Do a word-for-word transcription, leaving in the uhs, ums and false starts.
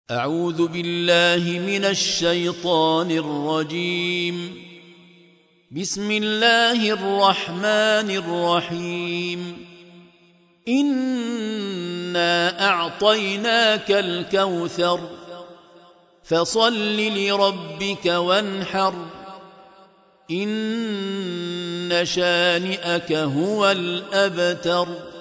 أعوذ بالله من الشيطان الرجيم. بسم الله الرحمن الرحيم. إنا أعطيناك الكوثر فصل لربك وانحر إن شانئك هو الأبتر.